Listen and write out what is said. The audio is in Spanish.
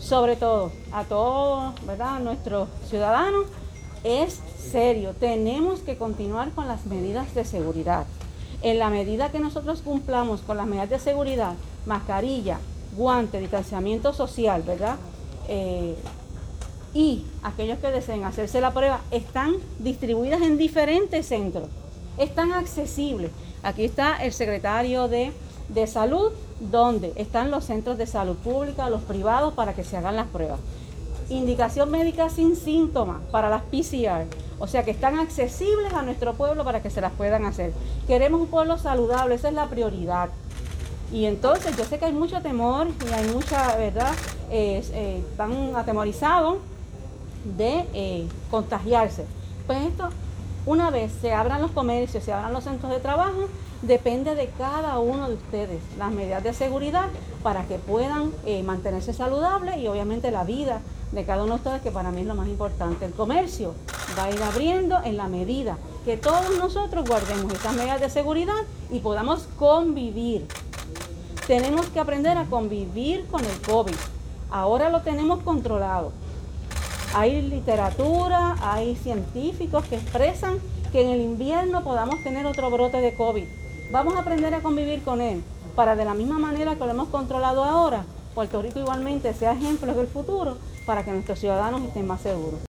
sobre todo a todos, ¿verdad?, nuestros ciudadanos, es serio. Tenemos que continuar con las medidas de seguridad. En la medida que nosotros cumplamos con las medidas de seguridad, mascarilla, guante, distanciamiento social, ¿verdad?, y aquellos que deseen hacerse la prueba están distribuidas en diferentes centros, están accesibles. Aquí está el secretario de Salud, donde están los centros de salud pública, los privados, para que se hagan las pruebas. Indicación médica sin síntomas para las PCR, o sea que están accesibles a nuestro pueblo para que se las puedan hacer. Queremos un pueblo saludable, esa es la prioridad. Y entonces yo sé que hay mucho temor y hay mucha, ¿verdad?, están atemorizados de contagiarse. Pues esto, una vez se abran los comercios, se abran los centros de trabajo, depende de cada uno de ustedes las medidas de seguridad para que puedan mantenerse saludables y obviamente la vida de cada uno de ustedes, que para mí es lo más importante. El comercio va a ir abriendo en la medida que todos nosotros guardemos estas medidas de seguridad y podamos convivir. Tenemos que aprender a convivir con el COVID. Ahora lo tenemos controlado. Hay literatura, hay científicos que expresan que en el invierno podamos tener otro brote de COVID. Vamos a aprender a convivir con él para, de la misma manera que lo hemos controlado ahora, Puerto Rico igualmente sea ejemplo en el futuro para que nuestros ciudadanos estén más seguros.